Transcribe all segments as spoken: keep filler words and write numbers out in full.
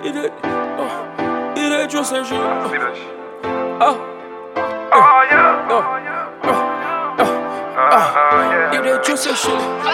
It that, uh, it that just that shit. Uh, oh, Oh yeah. oh, uh, uh, uh, it that just that shit.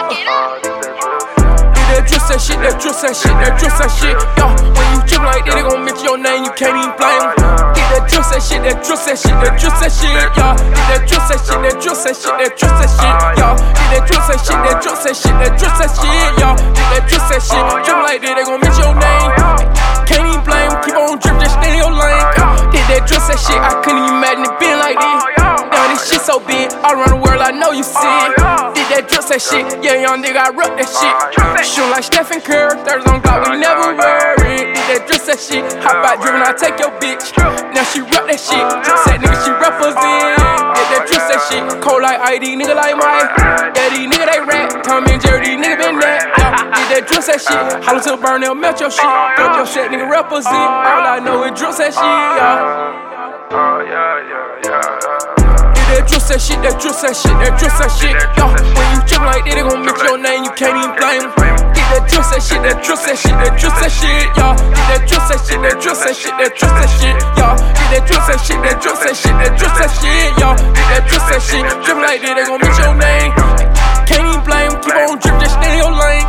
It that just that shit, that just that shit, that just that shit. Yo, when you drip like that, they gon' mention your name, you can't even blame. Get that just that shit, that just that shit, that just that shit. Yo, get that just that shit, that just that shit, that just that shit. Yo, get that just that shit, that just that shit, that just that shit. Yo, get that just that shit. Drip like that, they gon' mention your name. Can't even blame, keep on drip, just stay in your lane. Did that just that shit, I couldn't even imagine it being like this. Now this shit so big, all around the world, I know you see it. Did that just that shit, yeah, young nigga, I rep that shit. Shoot like Stephen Curry, thirds on God, we never worry. Did that just that shit, hop out driven, I take your bitch. Now she rep that shit, just that nigga, she represent. Did that just that shit, cold like I D, nigga like Mike. Yeah, these nigga they rap, Tommy and Jerry, these nigga been that. Did that just that shit, holler till burn, they'll melt your shit. Drop your shit, nigga represent. All I know is just that shit, yeah. Oh yeah, yeah, yeah. That just that shit, that just that shit, that just that shit. Yo, when you drip like that, they gon' mention your name, you can't even blame. Get that just that shit, that just that shit, that just that shit. Yo, get that just that shit, that just that shit, that just that shit. Yo, get that just that shit, that just that shit, that just that shit. Yo, get that just that shit. Drip like that, they gon' mention your name. Can't even blame, keep on drip, just stay in your lane.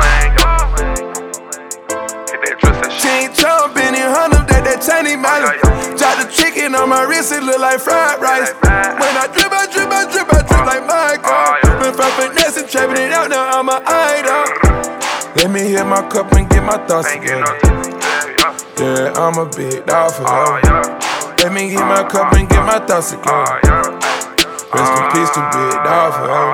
She ain't jumpin' in hundred, that that tiny money. Drop the chicken on my wrist, it look like fried rice. When I drip, I drip, I drip, I drip like Michael. Been from finesse and trapping it out, now I'm an idol. Let me hit my cup and get my thoughts together. Yeah, I'm a big dog for her. Let me hit my cup and get my thoughts together. Rest in peace to big dog for her.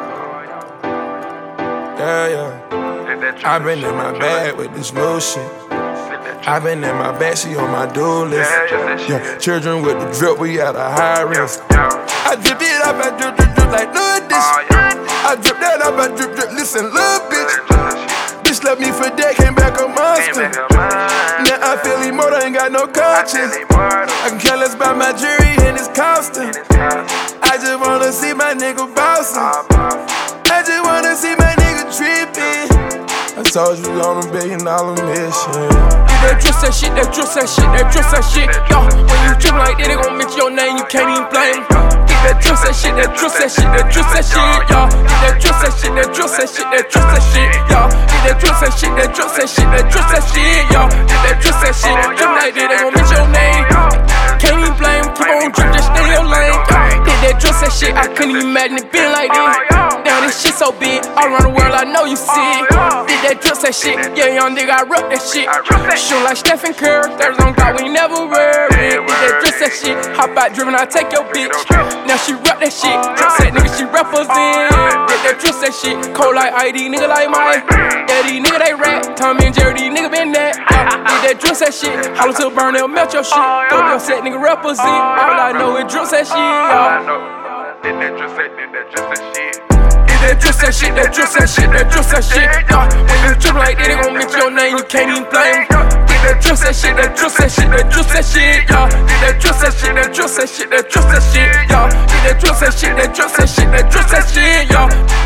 Yeah, yeah. I been in my bag with this new shit. I been in my bag, she on my do list. Yeah, children with the drip, we at a high risk. I drip it up, I drip, drip, drip like no dish. I drip that up, I drip, drip, listen, little bitch. Bitch left me for dead, came back a monster. Now I feel immortal, ain't got no conscience. I can care less about my jury and his costume. I just wanna see my nigga bouncing. I just wanna see my nigga tripping. I told you on a billion dollar mission. That just that shit, that just that shit, that just that shit. Yo, when you drip like that, they gon' mention your name, you can't even blame. Get that just that shit, that just that shit, that just that shit. Yo, get that just that shit, that just that shit, that just that shit. Yo, get that just that shit, that just that shit, that just that shit. Yo, get that just that shit. Drip like that, they gon' mention your name. Can't even blame, keep on drip, just stay in your lane. Did that just that shit, I couldn't even imagine it being like this. Now this shit so big, all around the world, I know you see it. Did that just that shit, yeah, young nigga, I rep that shit. Shoot like Stephen Curry, thirds on God, we never worry. Did that just that shit, hop out driven, I take your bitch. Now she rep that shit, just that nigga, she represent. Did that just that shit, cold like I D, nigga like Mike. Yeah, these nigga they rap, Tommy and Jerry, these nigga been that. Did that just that shit, holler till burn, they'll melt your shit. Throw your set, nigga represent. All I know is just that shit, y'all. Did that just that, did that just that shit. That just that shit, that just that shit, that just that shit. Yeah, when you drip like that, they gon' mention your name, you can't even blame. Get that just that shit, that just that shit, that just that shit. Yeah, get that just that shit, that just that shit, that just that shit. Yeah, get that just that shit, that just that shit, that just that shit. Yeah.